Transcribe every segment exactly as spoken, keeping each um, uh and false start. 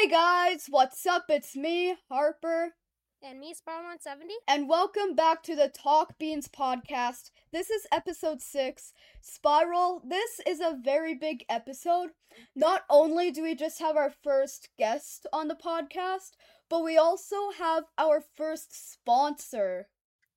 Hey guys, what's up? It's me, Harper. And me, Spiral one seventy. And welcome back to the Talk Beans podcast. This is episode six. Spiral, this is a very big episode. Not only do we just have our first guest on the podcast, but we also have our first sponsor.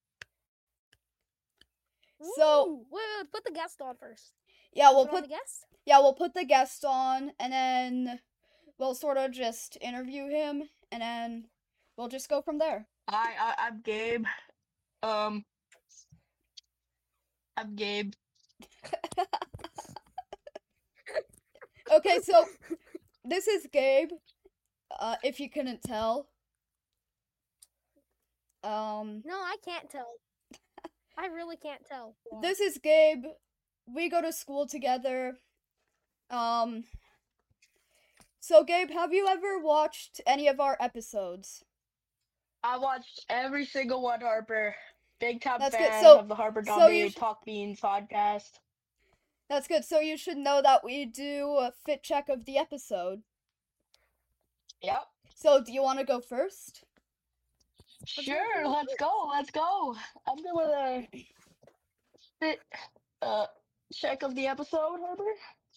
So, Ooh, wait, wait, put the guest on first. yeah, we'll Put on put the guest? yeah, we'll put the guest on and then we'll sort of just interview him and then we'll just go from there. Hi, I, I'm Gabe. Um, I'm Gabe. Okay, so this is Gabe. Uh, if you couldn't tell. Um, No, I can't tell. I really can't tell. this is Gabe. We go to school together. Um, so Gabe, have you ever watched any of our episodes? I watched every single one, Harper. Big time That's good. fan So- of the Harper so Dombey you sh- Talk Beans podcast. That's good. So you should know that we do a fit check of the episode. Yep. So do you want to go first? Sure, let's go, let's go. I'm doing a fit uh check of the episode, Harper.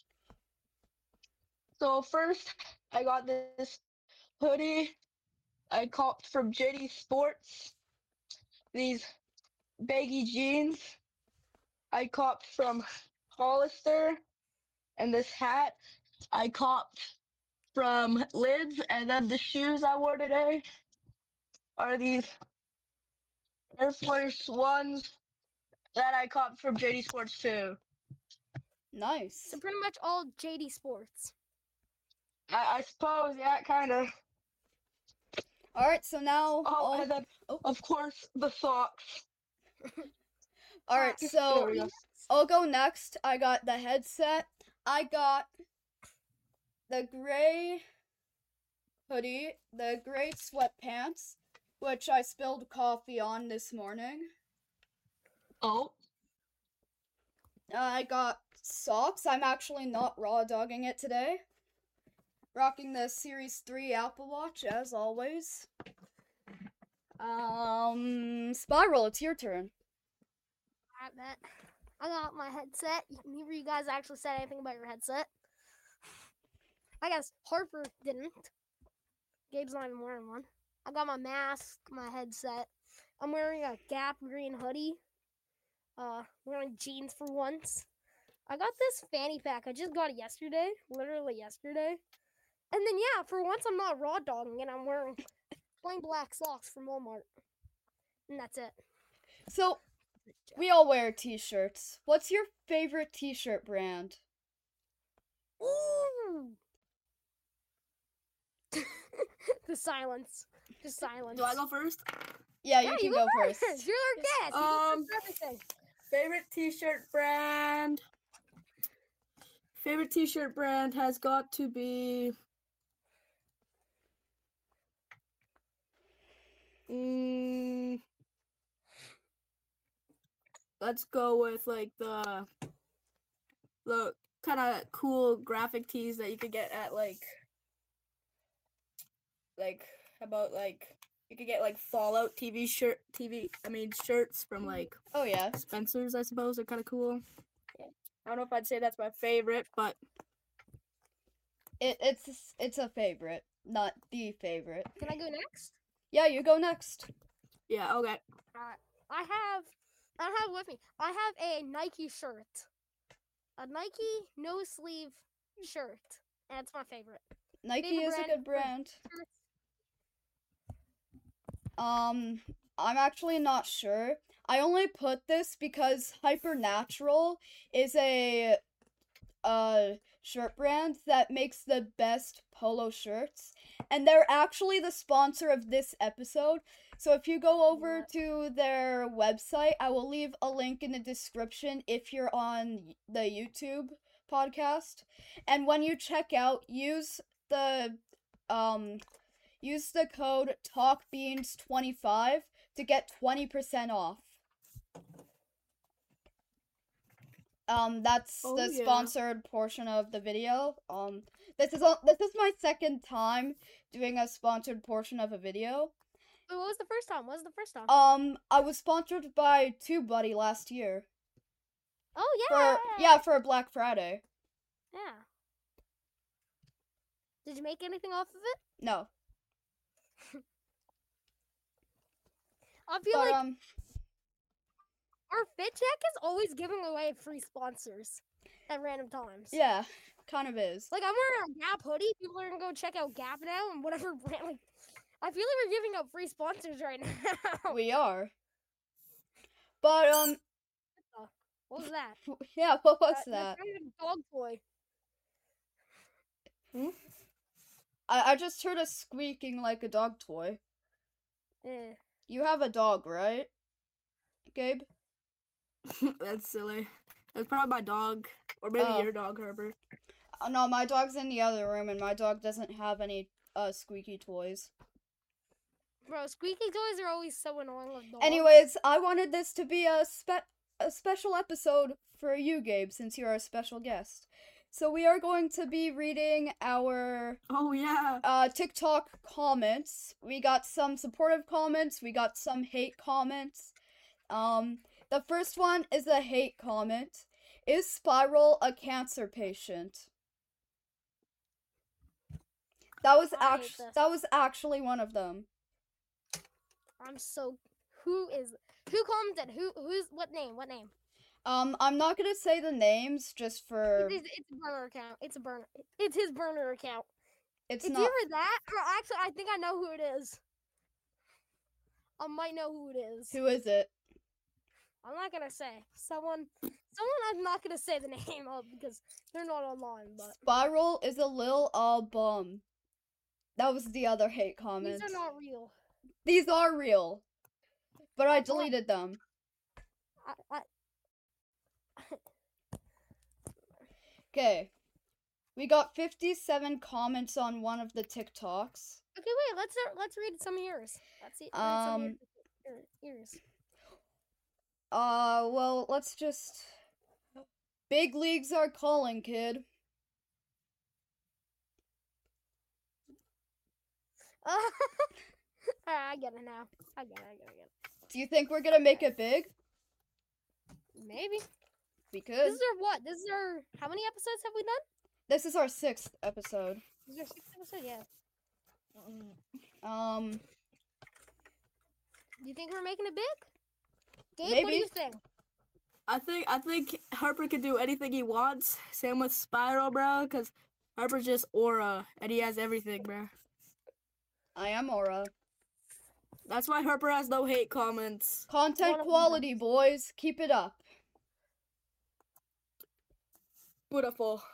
So first, I got this hoodie I copped from J D Sports. These baggy jeans I copped from Hollister, and this hat I copped from Lids, and then the shoes I wore today are these Air Force Ones that I copped from J D Sports too. Nice. So pretty much all J D Sports. I, I suppose, yeah, kind of. All right. So now. Oh, all- and then oh. of course the socks. All right. There So. we go. I'll go next. I got the headset. I got the gray hoodie, the gray sweatpants, which I spilled coffee on this morning. Oh, I got socks. I'm actually not raw dogging it today. Rocking the Series three Apple Watch, as always. Um, Spiral, it's your turn. I bet. I got my headset. Neither of you guys actually said anything about your headset. I guess Harper didn't. Gabe's not even wearing one. I got my mask, my headset. I'm wearing a Gap green hoodie. Uh, wearing jeans for once. I got this fanny pack. I just got it yesterday. Literally yesterday. And then, yeah, for once I'm not raw dogging it. I'm wearing plain black socks from Walmart. And that's it. So, we all wear t-shirts. What's your favorite t-shirt brand? Ooh! The silence. Just silence. do I go first? Yeah, you Yeah, can you go go first. first. You're our guest. You Um, can first for everything. Favorite t-shirt brand? Favorite t-shirt brand has got to be mm, let's go with like the the kind of cool graphic tees that you could get at like like how about like you could get like Fallout T V shirt T V I mean shirts from like Oh, yeah. Spencer's, I suppose. They're kind of cool. I don't know if I'd say that's my favorite, but It, it's it's a favorite, not the favorite. Can I go next? Yeah, you go next. yeah, okay. Alright. I have I don't have it with me. I have a Nike shirt. A Nike no sleeve shirt. And it's my favorite. Nike Favorite is a brand good for brand. shirts? Um, I'm actually not sure. I only put this because Hypernatural is a uh shirt brand that makes the best polo shirts, and they're actually the sponsor of this episode. So if you go over What? to their website, I will leave a link in the description if you're on the YouTube podcast. And when you check out, use the um use the code talk beans twenty-five to get twenty percent off. Um, that's Oh, the yeah. sponsored portion of the video. Um, This is all, this is my second time doing a sponsored portion of a video. Wait, what was the first time? What was the first time? Um, I was sponsored by TubeBuddy last year. Oh yeah. For yeah, for a Black Friday. Yeah. Did you make anything off of it? No. I feel But like um our Fit Check is always giving away free sponsors at random times. yeah, kind of is. Like I'm wearing a Gap hoodie. People are gonna go check out Gap now and whatever brand. Like, I feel like we're giving out free sponsors right now. We are. But um What was that? yeah, what was Uh, that? kind of a dog toy. I I just heard a squeaking like a dog toy. Eh. You have a dog, right? Gabe? That's silly. That's probably my dog. Or maybe Oh. your dog, Herbert. Oh, no, my dog's in the other room and my dog doesn't have any uh squeaky toys. Bro, squeaky toys are always so annoying with dogs. Anyways, I wanted this to be a spe- a special episode for you, Gabe, since you're a special guest. So we are going to be reading our Oh, yeah. uh TikTok comments. We got some supportive comments, we got some hate comments. Um the first one is a hate comment. Is Spiral a cancer patient? That was I hate act- this. that was actually one of them. I'm so. Who is. Who commented? Who? Who's. What name? What name? Um I'm not going to say the names just for It's, it's a burner account. It's a burner. It's his burner account. it's It's not either that, or actually, I think I know who it is. I might know who it is. who is it? I'm not gonna say. Someone. Someone I'm not gonna say the name of because they're not online. But Spiral is a lil uh bum. That was the other hate comment. these are not real. These are real. But I deleted them. I. I Okay. We got fifty-seven comments on one of the TikToks. okay, wait. Let's uh, let's read some of yours. Let's see. Read some of Um, your- your- yours. Uh, well, let's just... Big leagues are calling, kid. Uh, I get it now. I get it. I get it. I get it. Do you think we're gonna make it big? Maybe. We This could. is our what? This is our. How many episodes have we done? This is our sixth episode. This is our sixth episode. Yeah. Um, Do you think we're making it big? Gabe, what do Maybe. you think? I think I think Harper can do anything he wants. Same with Spiral, bro, because Harper's just aura, and he has everything, bro. I am Aura. That's why Harper has no hate comments. Content One of them. quality, boys. Keep it up. Beautiful.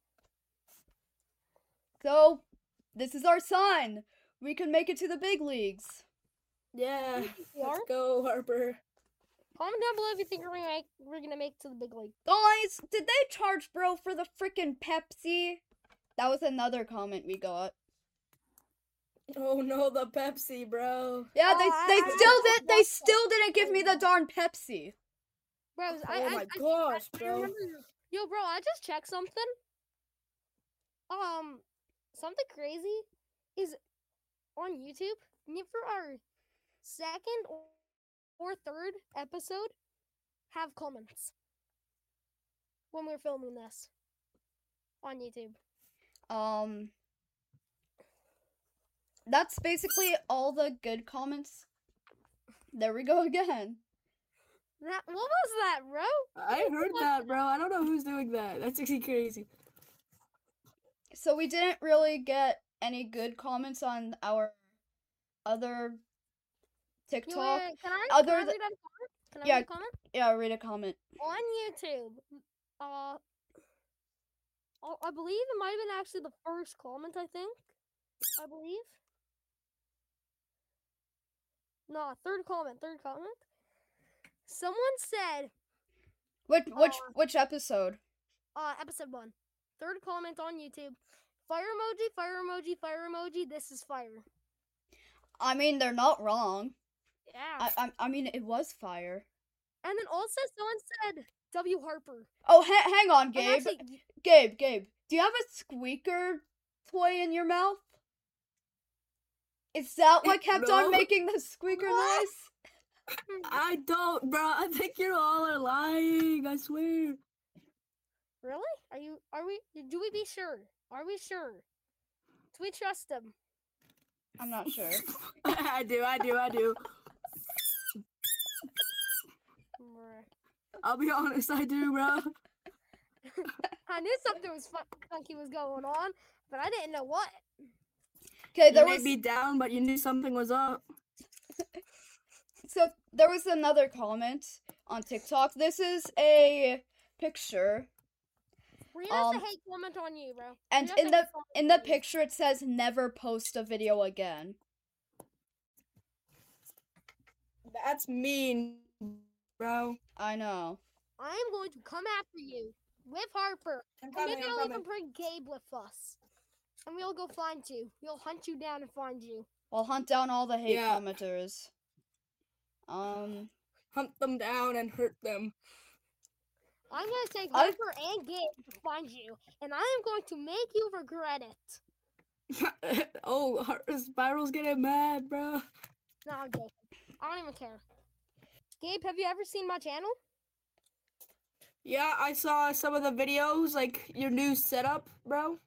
So, this is our sign. We can make it to the big leagues. Yeah. We are? Let's go, Harper. Comment down below if you think we're gonna make we're gonna make it to the big league. Guys, did they charge bro for the freaking Pepsi? That was another comment we got. Oh no, the Pepsi, bro. Yeah, Oh, they I- they I- still I did. They watched still didn't give me the darn Pepsi. Bros, I, Oh I, my I, gosh, I bro. remember. Yo, bro, I just checked something. Um, something crazy is on YouTube. and For our second or, or third episode, have comments when we're filming this on YouTube. Um, that's basically all the good comments. There we go again. That what was that, bro? I heard that, bro. I don't know who's doing that. That's actually crazy. So we didn't really get any good comments on our other You wait, TikTok. wait, can I, Other can I th- read a comment? Can I yeah. read a comment? Yeah, read a comment. On YouTube, uh, oh, I believe it might have been actually the first comment. I think, I believe. No, third comment. Third comment. Someone said, Which which Uh, which episode? uh, episode one. Third comment on YouTube. Fire emoji, fire emoji, fire emoji. This is fire. I mean, they're not wrong. Yeah. I I, I mean, it was fire. and then also someone said W Harper. Oh, ha- hang on, And Gabe. actually, Gabe, Gabe. Do you have a squeaker toy in your mouth? Is that what kept No. on making the squeaker noise? I don't, bro. I think you all are lying. I swear. Really? Are you? Are we? Do we be sure? Are we sure? Do we trust them? I'm not sure. I do. I do. I do. Bruh. I'll be honest. I do, bro. I knew something was fun- funky was going on, but I didn't know what. Okay, You there may was be down, but you knew something was up. so there was another comment on TikTok. This is a picture, Read us Um, a hate comment on you, bro. and Read us in a the hate comment in the on you. picture it says never post a video again. That's mean, bro. I know. I am going to come after you with Harper. I'm And maybe I'll even bring Gabe with us. And we'll go find you. We'll hunt you down and find you. I'll hunt down all the hate Yeah. commenters. Um, Hunt them down and hurt them. I'm going to take I- Harper and Gabe to find you. And I am going to make you regret it. Oh, Har- Spiral's getting mad, bro. No, I'm joking. I don't even care. Gabe, have you ever seen my channel? Yeah, I saw some of the videos, like your new setup, bro.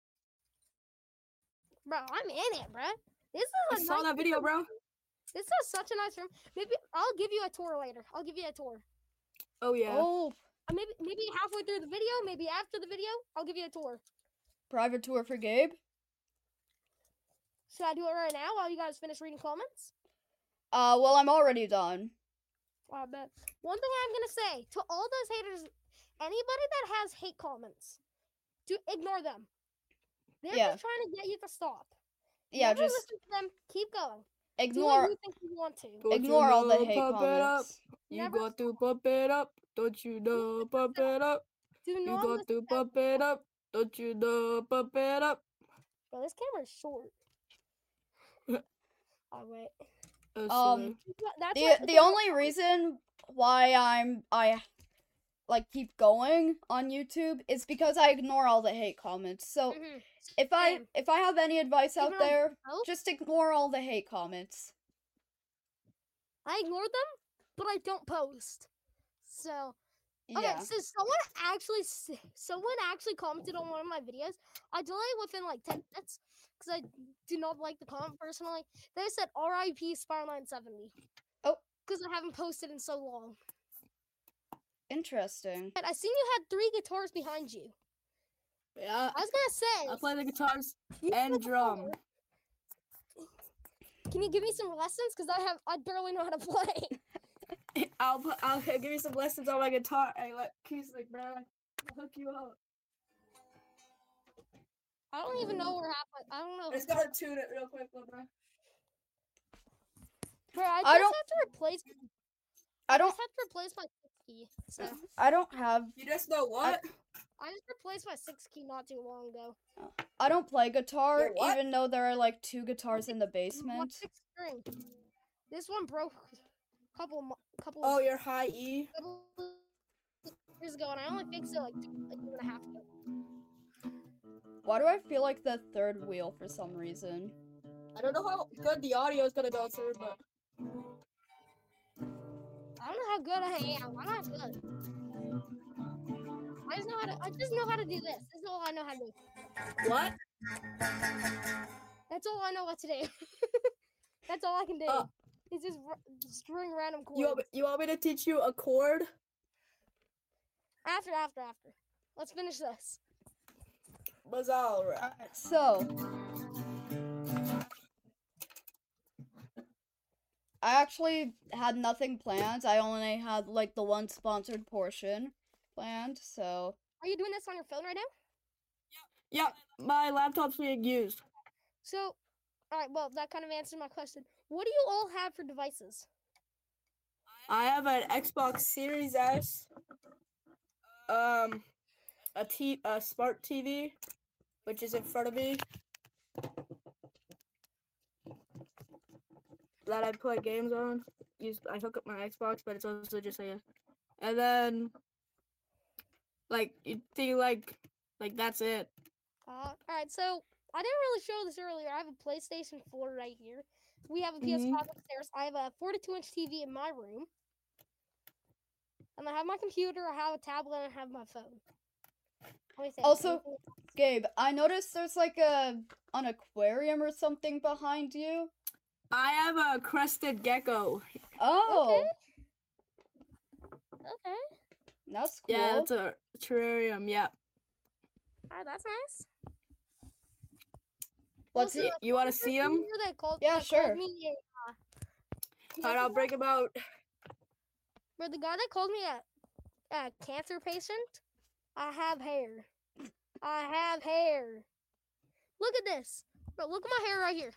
Bro, I'm in it, bro. This is I a saw nice that video, bro. This is such a nice room. Maybe I'll give you a tour later. I'll give you a tour. Oh yeah. oh, Uh, maybe maybe halfway through the video, maybe after the video, I'll give you a tour. private tour for Gabe. Should I do it right now while you guys finish reading comments? Uh, well, I'm already done. I bet. One thing I'm gonna say to all those haters, anybody that has hate comments, do ignore them. They're Yeah. just trying to get you to stop. Yeah, Never just listen to them. Keep going. Do what ignore you think you want to. Don't you ignore all the know, hate pump it up. comments. You Never got to pump it up. Don't you know, pump it up. Do You not got listen to to pump it up. Don't you know, pump it up. Bro, this camera's short. Oh wait. Oh, Um, silly. That's The what the only reason why I'm I like keep going on YouTube is because I ignore all the hate comments. So Mhm. if I Same. if I have any advice out Even on there, both? just ignore all the hate comments. I ignore them, but I don't post. So okay, Yeah. so someone actually s- someone actually commented on one of my videos. I delayed within like ten minutes because I do not like the comment personally. They said R I P Spire nine seventy. Oh. Because I haven't posted in so long. Interesting. And I seen you had three guitars behind you. Yeah, I was gonna say. I play the guitars you play and drum. guitar. Can you give me some lessons? Because I have I barely know how to play. I'll put, I'll give you some lessons on my guitar. Hey, look, acoustic, bro. I'll hook you up. I don't even know where half. I don't know. I just gotta tune it real quick, bro. Bro, I just I don't- have to replace. I don't just have to replace my six key. So I don't have You just know what? I just replaced my six key not too long ago. I don't play guitar Your what? even though there are like two guitars in the What basement. six string? This one broke a couple mo- couple Oh, your high E. couple years ago, and I only fixed it like two, a year and a half ago. Why do I feel like the third wheel for some reason? I don't know how good the audio is gonna go through, but I don't know how good I am. I'm not good. I just know how to. I just know how to do this. This is all I know how to do. what? That's all I know what to do. That's all I can do. Uh, It's just r- string random chords. You want, me- you want me to teach you a chord? After, after, after. Let's finish this. Was alright. So, I actually had nothing planned. I only had like the one sponsored portion planned. So, Are you doing this on your phone right now? Yeah, my laptop's being used. So, all right. Well, that kind of answered my question. What do you all have for devices? I have an Xbox Series S, um, a T, a smart T V, which is in front of me, that I play games on. Use I hook up my Xbox, but it's also just like, a, and then, like you think like, like that's it. Uh, all right. So I didn't really show this earlier. I have a PlayStation four right here. We have a P S five Mhm. upstairs. I have a forty-two inch T V in my room. And I have my computer, I have a tablet, and I have my phone. What do you think? Also, Anything- Gabe, I noticed there's like a an aquarium or something behind you. I have a crested gecko. Oh, Okay. that's cool. Yeah, it's a terrarium. Yeah. Alright, that's nice. What's Also, it? You want to see him? remember That called, Yeah, that called sure. me a, uh, you Alright, know, I'll break him out. Bro, the guy that called me a, a cancer patient, I have hair. I have hair. Look at this. Bro, look at my hair right here.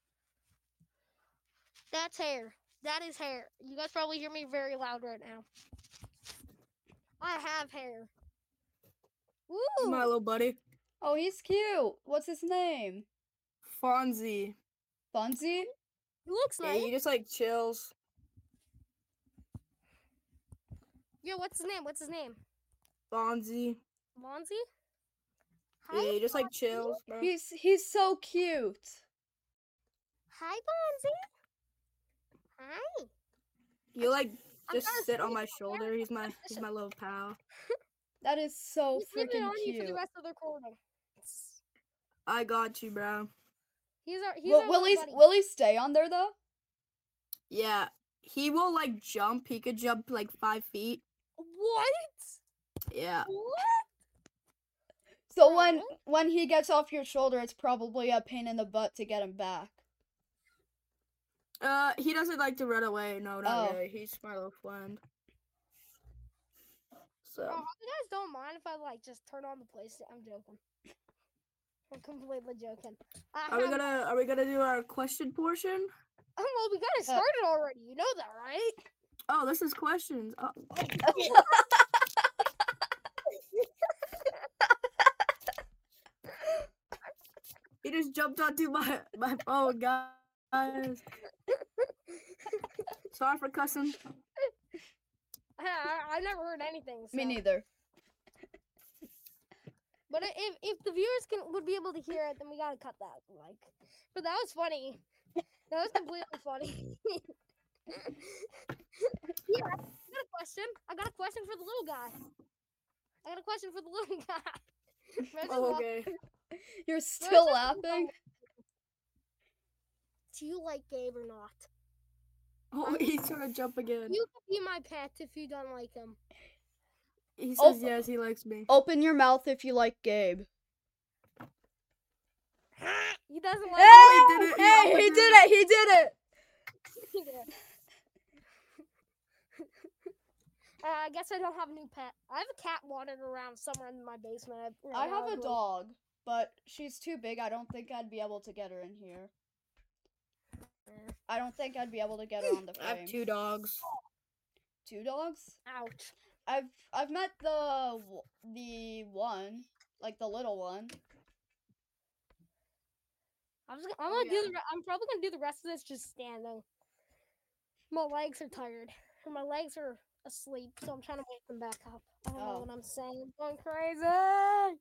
That's hair. That is hair. You guys probably hear me very loud right now. I have hair. Woo! My little buddy. Oh, he's cute. What's his name? Fonzie. Fonzie? He looks Yeah, nice. he just like chills. Yo, what's his name? What's his name? Fonzie. Monzy? Yeah, he just like chills, bro. He's he's so cute. Hi, Bonzi. Hi. You like I'm just trying to sit on see my his hair shoulder. He's my he's composition. my little pal. That is so He's leaving it freaking on you for cute. the rest of the recording. I got you, bro. He's our he's Will, our will little he buddy. will he stay on there though? Yeah, he will like jump. He could jump like five feet. What? Yeah. What? So Bro, when what? when he gets off your shoulder, it's probably a pain in the butt to get him back. Uh, he doesn't like to run away. No, not Oh. really. He's my little friend. So. Bro, I hope you guys don't mind if I like just turn on the PlayStation. I'm joking. I'm completely joking. I Are we have- gonna Are we gonna do our question portion? Oh, well, we got it Uh, started already. You know that, right? Oh, this is questions. Oh, he just jumped onto my my phone, guys. Sorry for cussing. I, I, I never heard anything. So. Me neither. But i- if if the viewers can would be able to hear it, then we gotta cut that. Like, but that was funny. That was completely funny. Yeah, I got a question. I got a question for the little guy. I got a question for the little guy. Imagine Oh, walking- okay. You're imagine still walking laughing? by- Do you like Gabe or not? Oh, he's trying to jump again. You can be my pet if you don't like him. He Oh. says yes, he likes me. Open your mouth if you like Gabe. He doesn't like. Hey, Oh, he did it. He hey, opened he it. did it. He did it. Yeah. Uh, I guess I don't have a new pet. I have a cat wandering around somewhere in my basement. I, I have a really- dog, but she's too big. I don't think I'd be able to get her in here. Eh. I don't think I'd be able to get her on the I have frame. two dogs. Two dogs? Ouch. I've I've met the w- the one, like the little one. I'm, just, I'm Oh, gonna yeah. do the. re- I'm probably gonna do the rest of this just standing. My legs are tired. And my legs are asleep, so I'm trying to wake them back up. I don't know Oh. what I'm saying. I'm going crazy.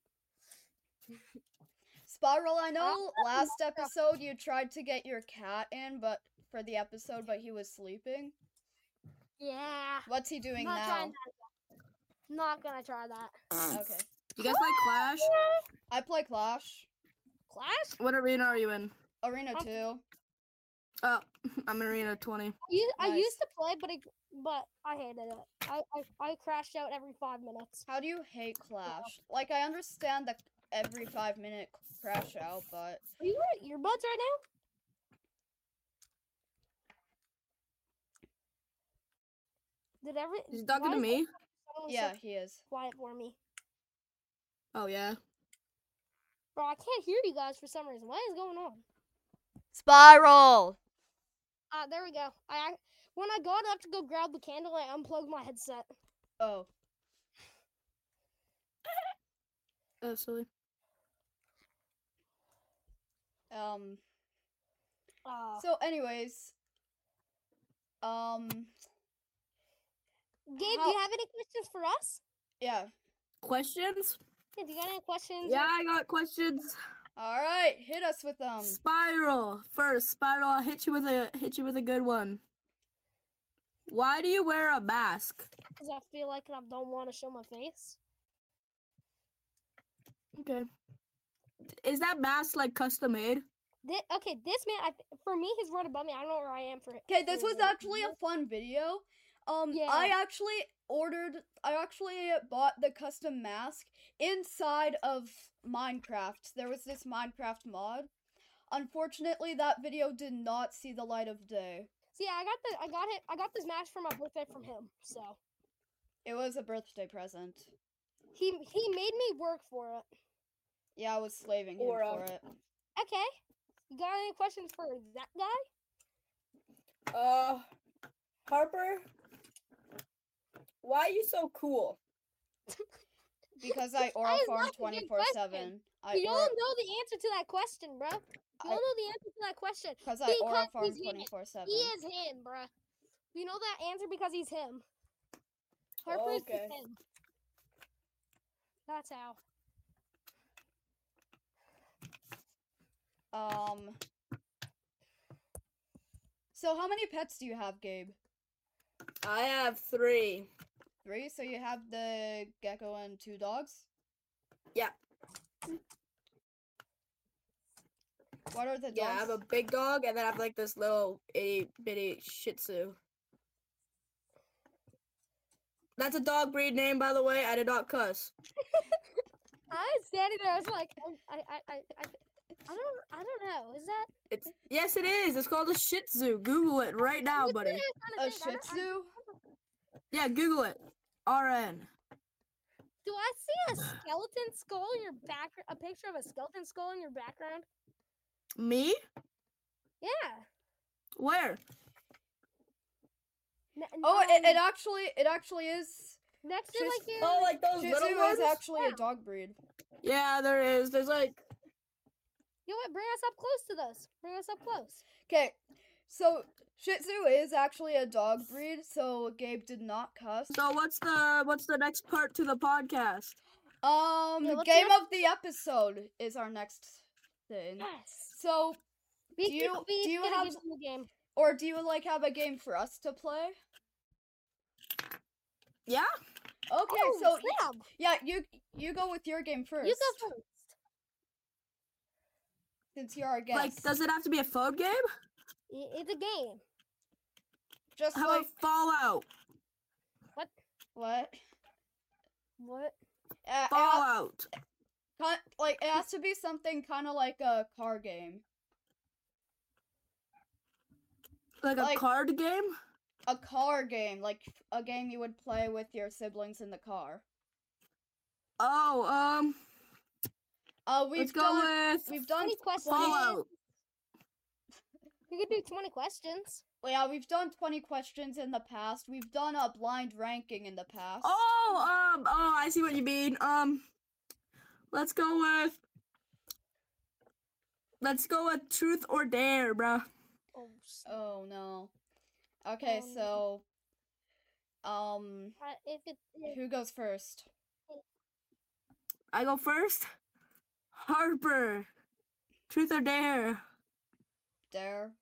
Spiral, I know Oh, last yeah. episode you tried to get your cat in, but for the episode, but he was sleeping. Yeah. What's he doing Not now? trying that. again. Not gonna try that. Okay. You guys like Clash? I play Clash. Clash? What arena are you in? Arena I'm- two. Oh, I'm in arena twenty. I used, I Nice. used to play, but it, but I hated it. I, I I crashed out every five minutes. How do you hate Clash? Like, I understand the every five minute crash out, but Are you wearing earbuds right now? Did every? He's talking why to is me. everyone so yeah, he is. quiet for me? Oh yeah. Bro, I can't hear you guys for some reason. What is going on? Spiral! Ah, there we go. I I- when I got up to go grab the candle, I unplugged my headset. Oh. Oh, silly. Um, Uh, so anyways, um, Gabe, do how- you have any questions for us? yeah. Questions? Yeah, do you got any questions? Yeah, I got questions. All right, hit us with them. Spiral first. Spiral, I'll hit you with a hit you with a good one. Why do you wear a mask? Because I feel like I don't want to show my face. Okay. Is that mask like custom made? Thi- okay, this man, I th- for me, he's right above me. I don't know where I am for it. Okay, this was actually a fun video. Um, Yeah. I actually ordered, I actually bought the custom mask inside of Minecraft. There was this Minecraft mod. Unfortunately, that video did not see the light of day. See, I got the, I got it, I got this mask for my birthday from him. So It was a birthday present. he he made me work for it. Yeah, I was slaving him Or, uh, for it. Okay, you got any questions for that guy? Uh, Harper, why are you so cool? Because I That aura is farm not a good twenty-four seven. I You aura, don't know the answer to that question, bro. You I- don't know the answer to that question. because I aura Because farm he's him. twenty-four seven. He is him, bruh. You know that answer because he's him. Harper's Okay. is him. That's how. Um. So how many pets do you have, Gabe? I have three. Three. So you have the gecko and two dogs. Yeah. What are the dogs? Yeah, I have a big dog, and then I have like this little itty bitty Shih Tzu. That's a dog breed name, by the way. I did not cuss. I was standing there. I was like, um, I, I, I, I, I don't, I don't know. Is that? It's yes, it is. It's called a Shih Tzu. Google it right now, What's buddy. that A kind of thing? I Shih don't- I- Tzu? Yeah, Google it. R N. Do I see a skeleton skull in your back? A picture of a skeleton skull in your background? Me? Yeah. Where? N- Oh, it, it um, actually it actually is. next to Shih- like your. Oh, like those Shih little Tzu ones? is actually Yeah. a dog breed. Yeah, there is. There's like. You know what? Bring us up close to those. Bring us up close. Okay, so Shih Tzu is actually a dog breed. So Gabe did not cuss. So what's the what's the next part to the podcast? Um, Yeah, what's game next? of the episode is our next thing. Yes. So, We Do you- we do you gonna have- give them the game. or do you like have a game for us to play? Yeah. Okay, Oh, so y- snap. yeah, you you go with your game first. You go first. Since you're our guest. Like, does it have to be a phone game? I- It's a game. Just How like about Fallout? what? What? Uh, it ha- Fallout. ki- like it has to be something kind of like a car game. Like a Like- card game? A car game, like a game you would play with your siblings in the car. Oh, um, Uh, we've let's go done with we've done twenty questions. Fallout. We could do twenty questions. yeah we've done twenty questions in the past. We've done a blind ranking in the past. Oh, um, oh, I see what you mean. Um, let's go with. Let's go with Truth or Dare, bruh. Oh, s- Oh no. Okay, Um, so um uh, if it, if who goes first? I go first. Harper. Truth or Dare. Dare.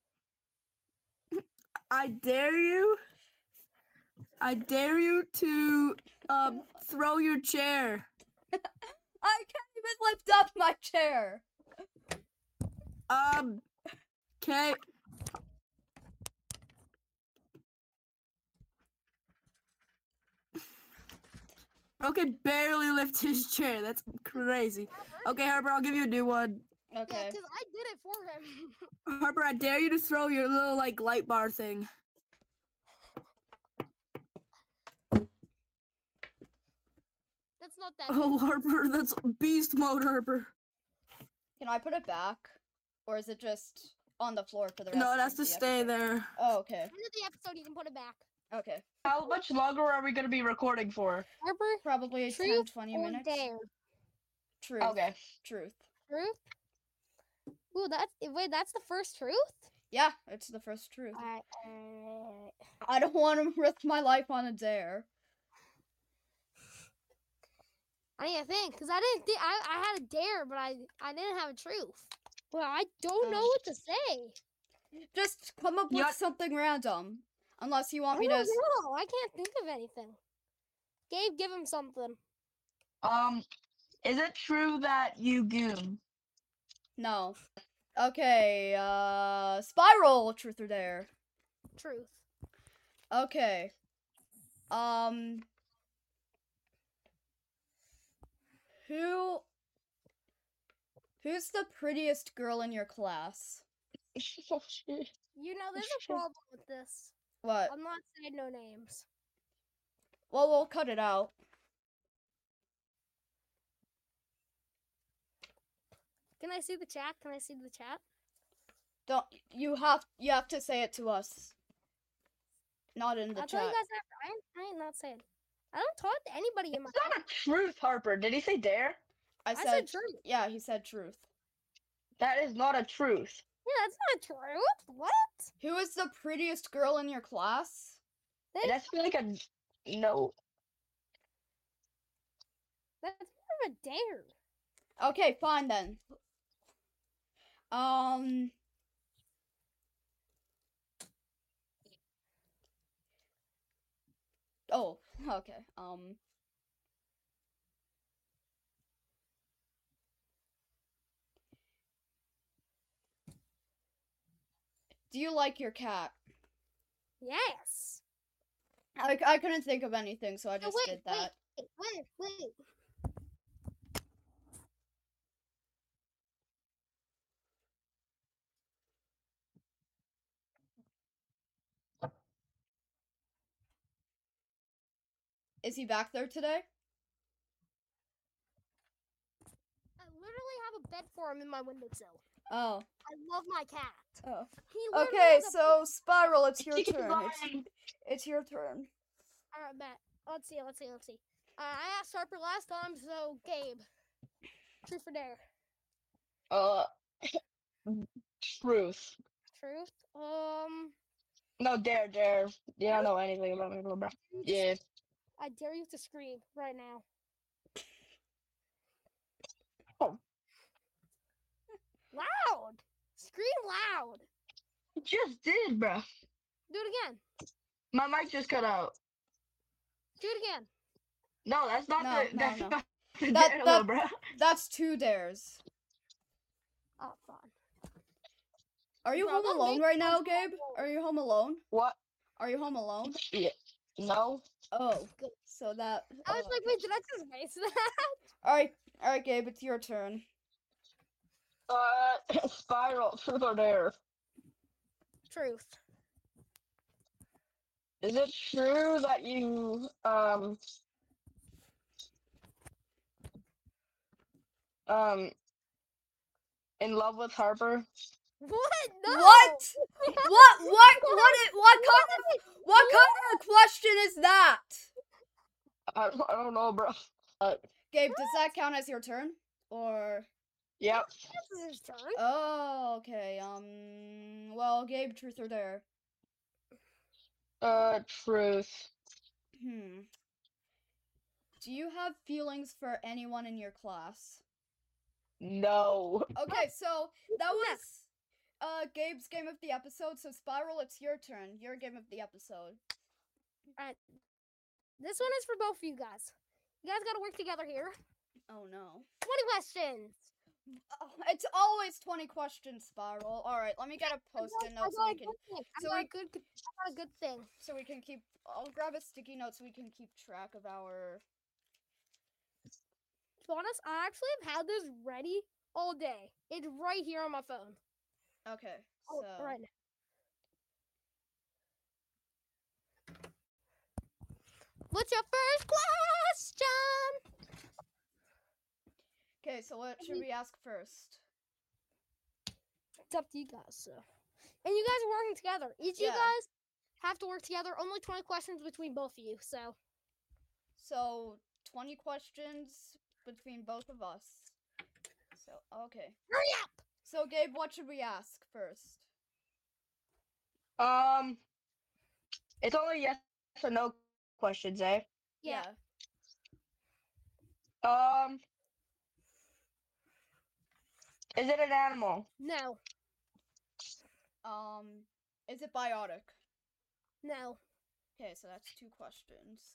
I dare you. I dare you to um throw your chair. I can't even lift up my chair. Um. Okay. Okay, barely lift his chair. That's crazy. Okay, Harper, I'll give you a new one. yeah, Okay. because I did it for him. Harper, I dare you to throw your little like light bar thing. That's not that. Oh, Harper, that's beast mode, Harper. Can I put it back? Or is it just on the floor for the rest No, it of has to the stay episode? there. Oh, okay. End of the episode, you can put it back. Okay. How much longer are we gonna be recording for? Harper, Probably ten, truth twenty or minutes. dare? Truth. Okay. Truth. Truth. Ooh, that's wait. That's the first truth. Yeah, it's the first truth. Alright, alright. I don't want to risk my life on a dare. I need to think, because I didn't think I, I had a dare, but I I didn't have a truth. Well, I don't know Um, what to say. Just come up You with got- something random. Unless you I want me don't to. s- know. I can't think of anything. Gabe, give him something. Um, is it true that you goon? No. Okay, uh. Spiral, truth or dare. Truth. Okay. Um. Who. Who's the prettiest girl in your class? Oh, shit. You know, there's a Shit. problem with this. What? I'm not saying no names. Well, we'll cut it out. Can I see the chat? Can I see the chat? Don't you have you have to say it to us. Not in the I'll tell you chat. guys after. I ain't, I ain't not saying. I don't talk to anybody in my. It's not a truth, Harper. Did he say dare? I I said, said truth. Yeah, he said truth. That is not a truth. Yeah, that's not truth. What? Who is the prettiest girl in your class? It has to be like a no. That's more of a dare. Okay, fine then. Um. Oh, okay. Um. Do you like your cat? Yes. I, I couldn't think of anything, so I No, just wait, did that. Wait, wait, wait. Is he back there today? I literally have a bed for him in my windowsill. Oh. I love my cat. Oh. He literally Okay, has a so Spiral, it's your He's turn. It's, lying. it's your turn. Alright, bet. Let's see, let's see, let's see. Uh, I asked Harper last time, so Gabe. Truth or dare? Uh, truth. Truth. Um, No, dare, dare. You don't know anything about me, bro. Yeah. I dare you to scream right now. Oh. Loud! Scream loud! I just did, bro. Do it again. My mic just cut out. Do it again. No, that's not No, the. no, that's no. not the That- dare, that- though, bro. That's two dares. Oh, fine. Are you Bro, home don't alone make right fun now, of Gabe? me. Are you home alone? What? Are you home alone? Yeah. No. Oh, Good. so that. I was uh, like, wait, did I just waste that? All right, all right, Gabe, it's your turn. Uh, spiral. Truth or dare? Truth. Is it true that you um um in love with Harper? What? No! What? What? What? What? It, what kind of? What kind of question is that? I don't, I don't know, bro. Uh, Gabe, does that count as your turn? Or yep. This is his turn. oh, okay. Um. Well, Gabe, truth or dare? Uh, truth. Hmm. Do you have feelings for anyone in your class? No. Okay, so that Who's was uh Gabe's game of the episode. So Spiral, it's your turn. Your game of the episode. Alright. This one is for both of you guys. You guys gotta work together here. Oh no. twenty questions. Oh, it's always twenty questions, Spiral. All right, let me get a post-it I note so got we a can good thing. I so got we- a good, I got a good thing. so we can keep. I'll grab a sticky note so we can keep track of our. To be honest, I actually have had this ready all day. It's right here on my phone. Okay, Oh, so right now. What's your first question? okay, so what should we ask first? It's up to you guys, so. And you guys are working together. Each of you Yeah. guys have to work together. Only twenty questions between both of you, so. So twenty questions between both of us. So okay. Hurry up! So Gabe, what should we ask first? Um, it's only yes or no questions, eh? Yeah. Um, is it an animal? No. Um, is it biotic? No. Okay, so that's two questions.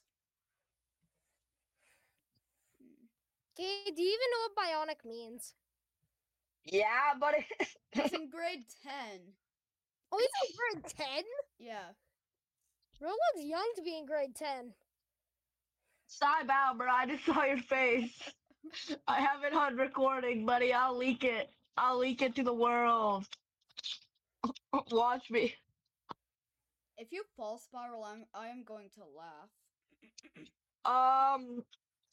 Hmm. Okay, do you even know what bionic means? Yeah, but it, It's in grade ten. Oh, he's in grade ten? Yeah. Bro looks young to be in grade ten. Stop out, bro. I just saw your face. I have it on recording, buddy. I'll leak it. I'll leak it to the world. Watch me. If you fall spiral, I'm I am going to laugh. Um,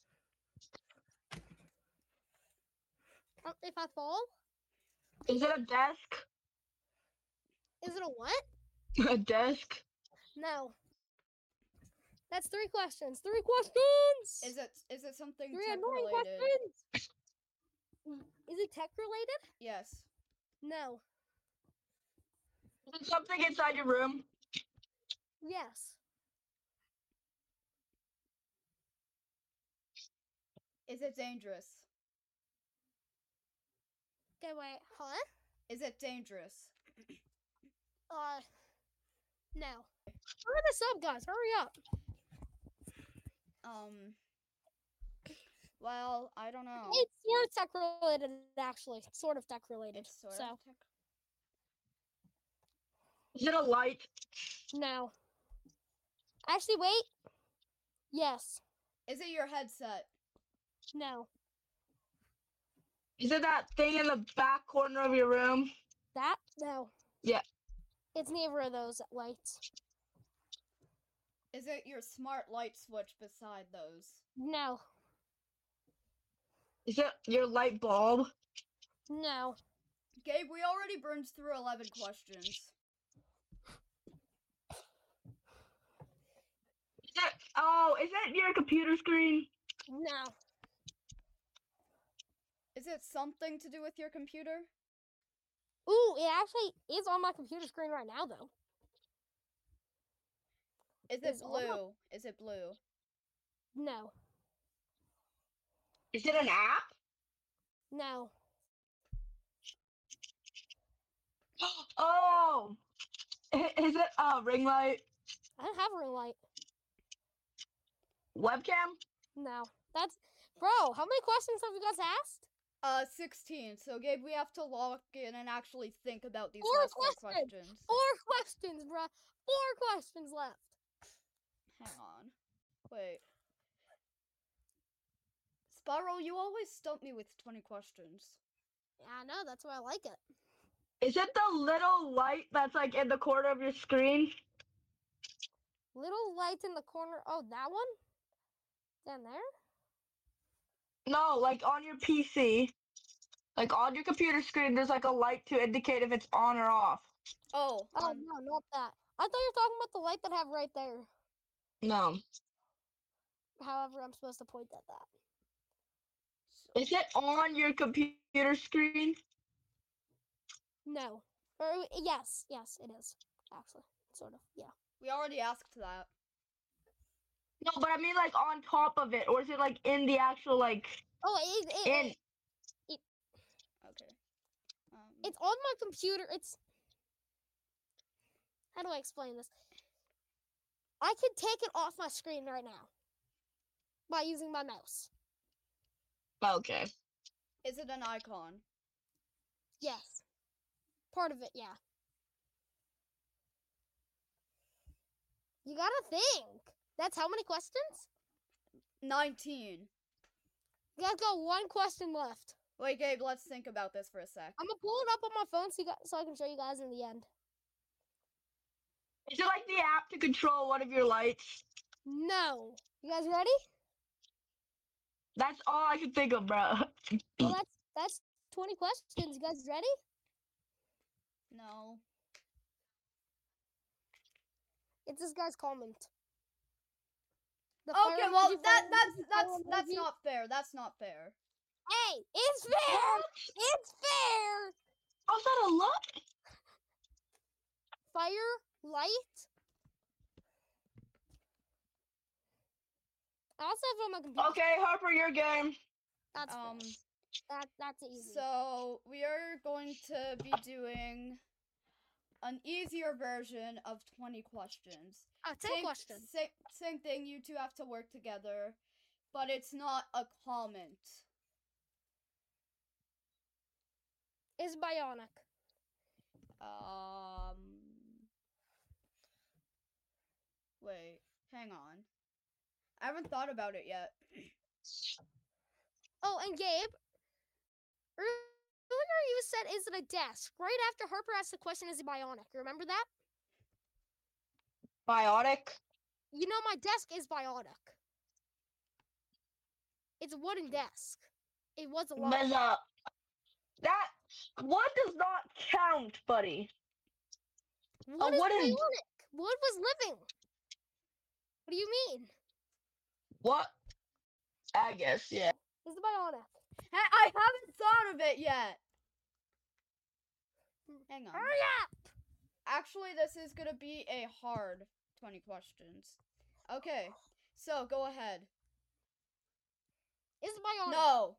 Uh, If I fall, is it a desk? is it a what? A desk? No. That's three questions. Three questions! Is it is it something Three tech annoying related? questions! Is it tech related? Yes. No. Is it something inside your room? Yes. Is it dangerous? Okay, wait. Huh? Is it dangerous? Uh, no. Hurry this up, guys. Hurry up. Um. Well, I don't know. It's sort of tech related, actually. It's sort of tech related. It's sort so, of tech. Is it a light? no. Actually, wait. Yes. Is it your headset? No. Is it that thing in the back corner of your room? That? No. Yeah. It's neither of those lights. Is it your smart light switch beside those? No. Is it your light bulb? No. Gabe, we already burned through eleven questions. Is it, oh, is it your computer screen? No. Is it something to do with your computer? Ooh, it actually is on my computer screen right now, though. Is it Is all my- blue? Is it blue? No. Is it an app? No. Oh, I- is it a ring light? I don't have a ring light. Webcam? No. That's... Bro, how many questions have you guys asked? Uh, sixteen. So, Gabe, we have to lock in and actually think about these Four last four questions. questions. Four questions, bruh. Four questions left. Hang on. Wait. Spiral, you always stump me with twenty questions. Yeah, I know. That's why I like it. Is it the little light that's like in the corner of your screen? Little light in the corner. Oh, that one? Down there? No, like on your P C. Like on your computer screen, there's like a light to indicate if it's on or off. Oh, Oh, um, no, not that. I thought you were talking about the light that I have right there. No. However, I'm supposed to point at that. Is it on your computer screen? No. Or, yes, yes, it is. Actually, sort of, yeah. we already asked that. No, but I mean like on top of it, or is it like in the actual like Oh, it, it, in? it, Okay. Um, it's on my computer. It's... How do I explain this? I can take it off my screen right now by using my mouse. Okay. is it an icon? Yes. Part of it, yeah. You gotta think. That's how many questions? nineteen. You guys got one question left. Wait, Gabe, let's think about this for a sec. I'm gonna pull it up on my phone so, you got, so I can show you guys in the end. Is it like the app to control one of your lights? No. You guys ready? That's all I can think of, bro. Well, that's that's twenty questions. You guys ready? No. It's this guy's comment. The Okay, fire well, emoji, that fire that's emoji, that's fire that's emoji. not fair. That's not fair. Hey, it's fair. It's fair. How's that a lot? Fire, light. I also have it on my computer. Okay, Harper, your game. That's Um, fair. that that's easy. So we are going to be doing an easier version of twenty questions. uh, ten Same, questions. Same, same thing, you two have to work together, but it's not a comment. Is bionic. Um. Wait, hang on. I haven't thought about it yet. Oh, and Gabe, earlier you said, is it a desk? Right after Harper asked the question, is it bionic? You remember that? Biotic. You know, my desk is bionic. It's a wooden desk. It was a lot. There's a that wood does not count, buddy. What a is wooden- bionic? Wood was living. What do you mean? What? I guess, yeah. Is it bionic? Hey, I haven't thought of it yet. Hang on. Hurry up! Actually, this is gonna be a hard twenty questions. Okay, so go ahead. Is it bionic? No.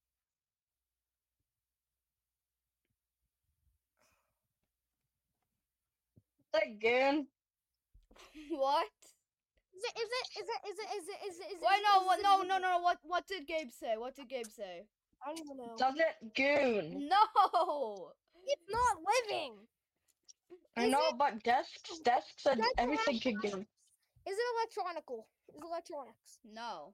Again. What? Is it? Is it? Is it? Is it? Is it? Is it? Is it? Wait, is no, it- what? is No, it- no, no. What? What did Gabe say? What did Gabe say? I don't even know. Does it goon? No. It's not living. I Is know, it- but desks, desks, and That's everything can goon. Is it electronical? Is it electronics? No.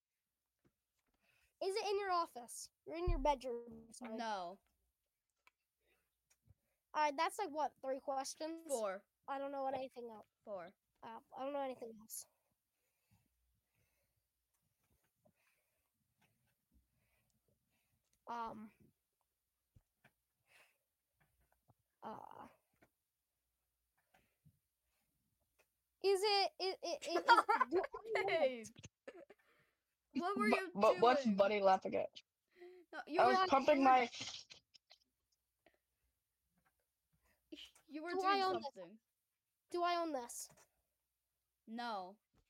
Is it in your office? Or in your bedroom? Sorry. No. Alright, that's like what, three questions? Four. I don't know what anything else. Four. Uh, I don't know anything else. Um. Uh. Is it? It? It? It? Is, do, Gabe. What were But, you but doing? what's Buddy laughing at? No, you I were. was pumping you my. Were, you were Do I doing own this? something. do I own this? No.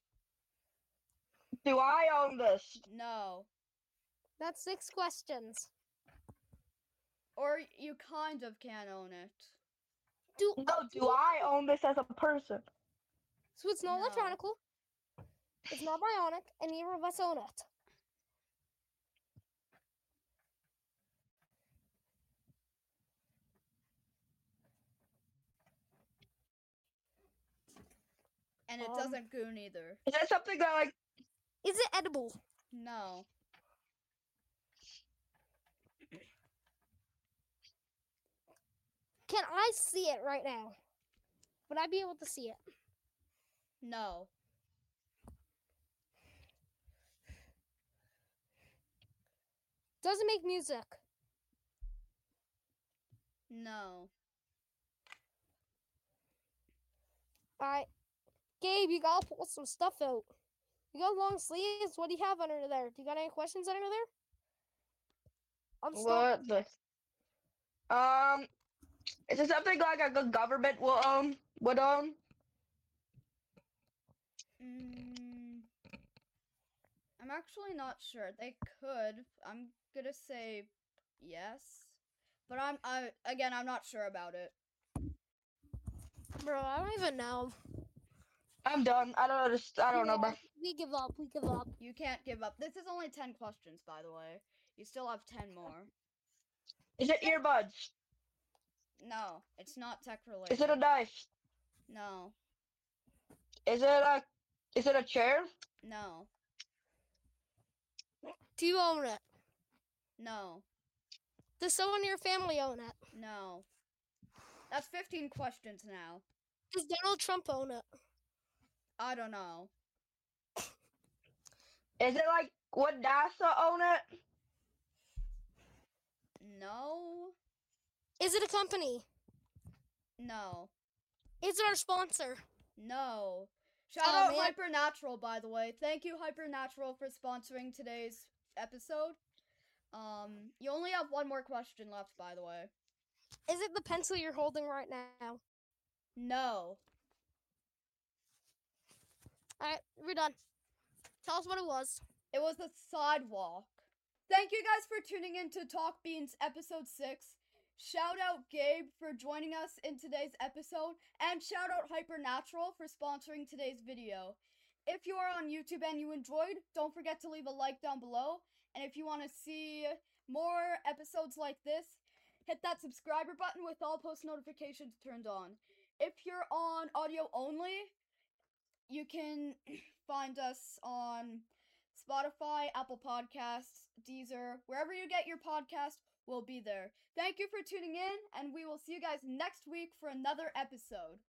Do I own this? No. That's six questions. Or you kind of can own it. Do No, do I own this as a person? So it's not No. electronical. It's not bionic, and neither of us own it. And it Um, doesn't goon either. Is that something that like? Is it edible? No. Can I see it right now? Would I be able to see it? No. Does it make music? No. Alright. Gabe, you gotta pull some stuff out. You got long sleeves? What do you have under there? Do you got any questions under there? I'm sorry. What the? Um, is it something like a good government will own? Would own? Mm, I'm actually not sure. They could. I'm gonna say yes, but I'm. I again, I'm not sure about it. Bro, I don't even know. I'm done. I don't understand. I don't know, bro. We give up. We give up. You can't give up. This is only ten questions, by the way. You still have ten more. Is it earbuds? No, it's not tech related. Is it a knife? No, Is it a? Is it a chair? no, Do you own it? no, Does someone in your family own it? no. That's fifteen questions now. Does Donald Trump own it? I don't know. Is it like would NASA own it? No, Is it a company? no, Is it our sponsor? no. Shout Aw, out man. Hypernatural, by the way. Thank you, Hypernatural, for sponsoring today's episode. Um, you only have one more question left, by the way. Is it the pencil you're holding right now? No. Alright, we're done. Tell us what it was. It was the sidewalk. Thank you guys for tuning in to Talk Beans episode six. Shout out Gabe for joining us in today's episode, and shout out Hypernatural for sponsoring today's video. If you are on YouTube and you enjoyed, don't forget to leave a like down below. And if you want to see more episodes like this, hit that subscriber button with all post notifications turned on. If you're on audio only, you can find us on Spotify, Apple Podcasts, Deezer, wherever you get your podcast, we'll be there. Thank you for tuning in, and we will see you guys next week for another episode.